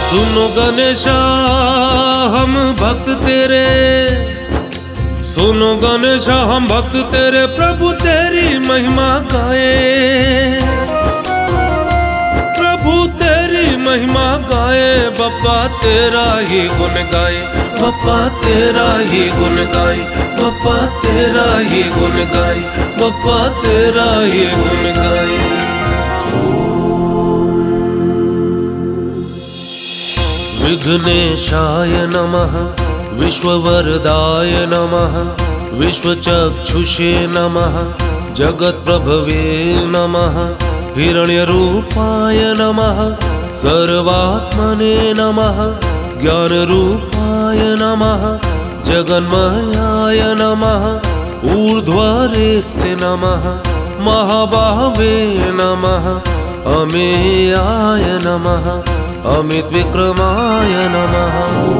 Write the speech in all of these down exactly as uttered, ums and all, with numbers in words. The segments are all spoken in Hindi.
सुनो गणेशा हम भक्त तेरे, सुनो गणेशा हम भक्त तेरे, प्रभु तेरी महिमा गाए, प्रभु तेरी महिमा गाए, बप्पा तेरा ही गुण गाए, बप्पा तेरा ही गुण गाए, बप्पा तेरा ही गुण गाए, बप्पा तेरा ही गुण गाए। विघ्नेशाय नमः, विश्ववरदाय नमः, विश्वचक्षुषे नमः, जगत्प्रभवे नमः, हिरण्यरूपाय नमः, सर्वात्मने नमः, ज्ञानरूपाय नमः, जगन्मयाय नमः, ऊर्ध्वरेत्से नमः, महाबाहवे नमः, अमेयाय नमः, अमित विक्रमाय नमः।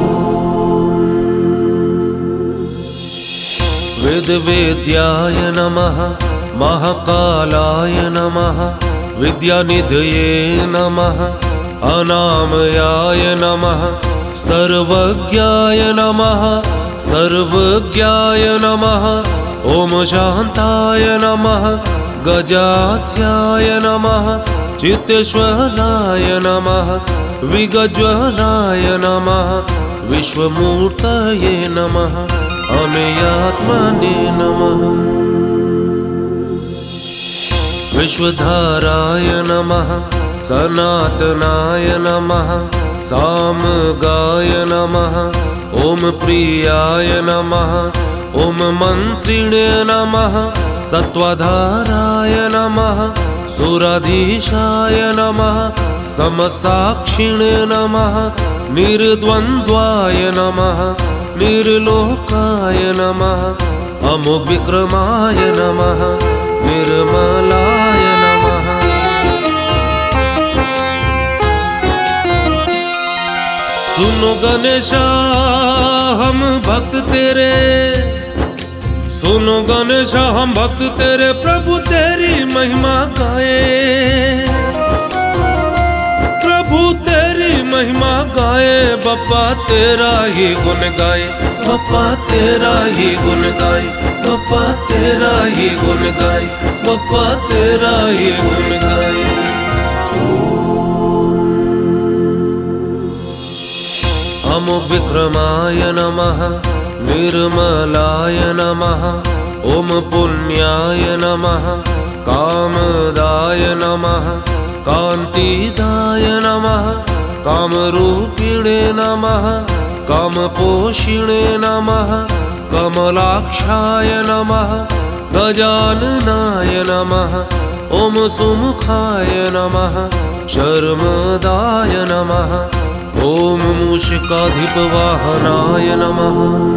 वेद वेद्याय नमः, महाकालाय नमः, विद्यानिधये नमः, अनामयाय नमः, सर्वज्ञाय नमः, सर्वज्ञाय नमः, ओम शान्ताय नमः, गजास्याय नमः, चित्तेश्वराय नमः, विगज्वराय नमः, विश्वमूर्तये नमः, अमेयात्मने नमः। विश्वधाराय नमः, सनातनाय नमः, सामगाय नमः, ओम प्रियाय नमः, ओम मंत्रिणे नमः, सत्वाधाराय नमः, सुराधीशाय नमः, समसाक्षिणे नमः, निर्द्वन्द्वाय नमः, निर्लोकाय नमः, अमोघ विक्रमाय नमः, निर्मलाय नमः। सुनो गणेशा हम भक्त तेरे, सुनो गणेशा हम भक्त तेरे, प्रभु तेरी महिमा गाए, प्रभु तेरी महिमा गाए, बप्पा तेरा ही गुण गाए, बप्पा तेरा ही गुण गाए, बप्पा तेरा ही गुण गाए, बप्पा तेरा ही गुण गाए। अमोघ विक्रमाय नमः, निर्मलाय नमः, ओम पुण्याय नमः, कामदाय नमः, कांतिदाय नमः, कामरूपिणे नमः, कामपोषिणे नमः, कमलाक्षाय नमः, गजाननाय नमः, ओम सुमुखाय नमः, शर्मदाय नमः, ओम मूषिकाधिपवाहनाय नमः,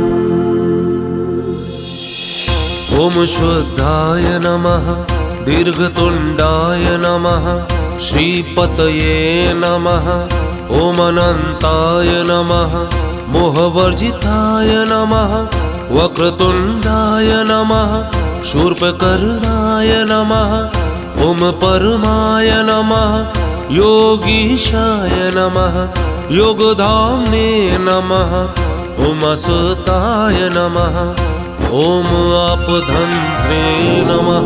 ओम शुद्धाय नमः, दीर्घतुण्डाय नमः, श्रीपतये नमः, ओम अनंताय नमः, मोहवर्जिताय नमः, वक्रतुण्डाय नमः, शूर्पकर्णाय नमः, ओम परमाय नमः, योगीशाय नमः, योगधाम्ने नमः, ओम असुताय नमः, ओम आपधन्त्रे नमः।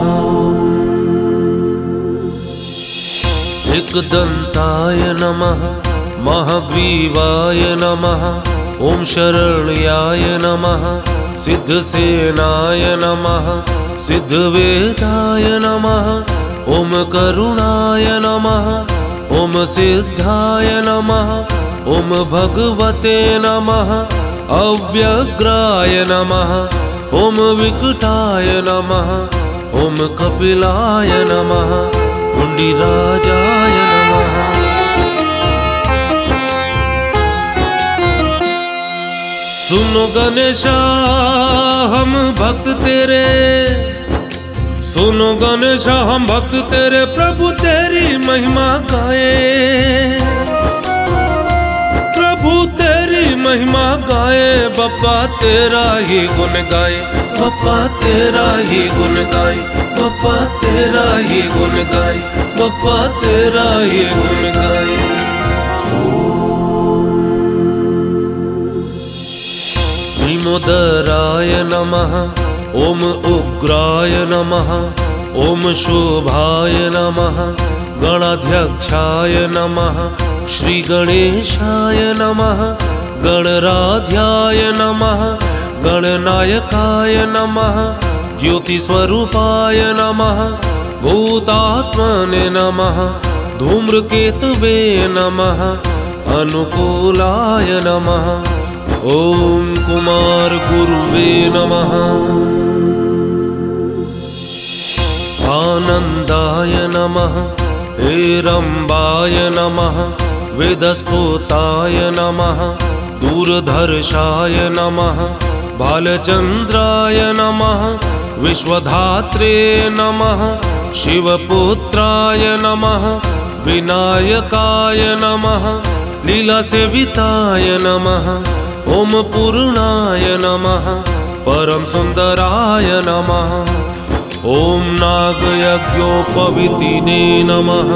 एकदन्ताय नमः, महाग्रीवाय नमः, ओम शरण्याय नमः, सिद्धसेनाय नमः, सिद्धवेदाय नमः, ओम करुणाय नमः, ओम सिद्धाय नमः, ओम भगवते नमः, अव्यग्राय नमः, ओम विकटाय नमः, ओम कपिलाय नमः, पुंडीराजाय नमः। सुनो गणेशा हम भक्त तेरे, सुनो गणेशा हम भक्त तेरे, प्रभु तेरी महिमा गाए, प्रभु तेरी महिमा गाए, बप्पा तेरा ही गुण गाए, बप्पा तेरा ही गुण गाए, बप्पा तेरा ही गुण गाए, बप्पा तेरा ही गुण गाए। विघ्नोदराय नमः। ओम उग्राय नमः। ओम शुभाय नमः। गणाध्यक्षाय नमः। श्री गणेशाय नमः। गणराध्याय नमः। गणनायकाय नमः। ज्योतिस्वरूपाय नमः। भूतात्मने नमः। धूम्रकेतवे नमः। अनुकूलाय नमः। ओम कुमार गुरुवे नमः। आनंदाय नमः। हेरंबाय नमः। वेदस्तोताय नमः। दूरधर्षाय नमः। बालचंद्राय नमः। विश्वधात्रे नमः। शिवपुत्राय नमः। विनायकाय नमः। लीलासेविताय नमः। ओम पूर्णाय नमः। परम सुंदराय नमः। ओम नागयज्ञोपवीतिने नमः।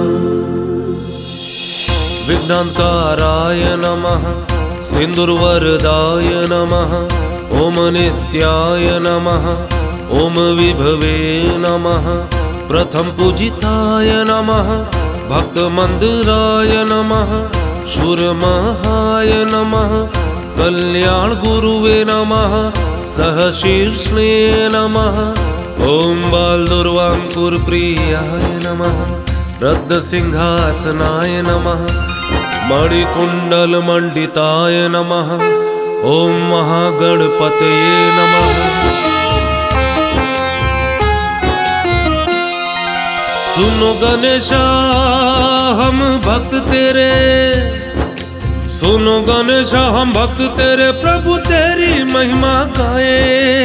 विघ्नांतकाराय नमः। सिंदूरवरदाय नमः। ओम नित्याय नमः। ओम विभवे नमः। प्रथम पूजिताय नमः। भक्त मंदिराय नमः। शूरमहाय नमः। कल्याण गुरुवे नमः। सहशीर्ष्णे नमः। ओम बालदुर्वांकुर प्रियाय नमः। रत्नसिंहासनाय नमः। मणिकुंडल मंडिताय नमः। ओम महागणपतये नमः। सुनो गणेशा हम भक्त तेरे। सुनो गणेशा हम भक्त तेरे। प्रभु तेरी महिमा गाए।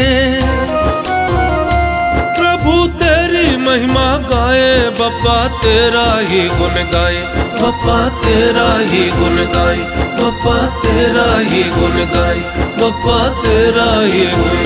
प्रभु तेरी महिमा गाए। बप्पा तेरा ही गुण गाए। बप्पा तेरा ही गुण गाए। बप्पा तेरा ही गुण गाए। बप्पा तेरा ही गुण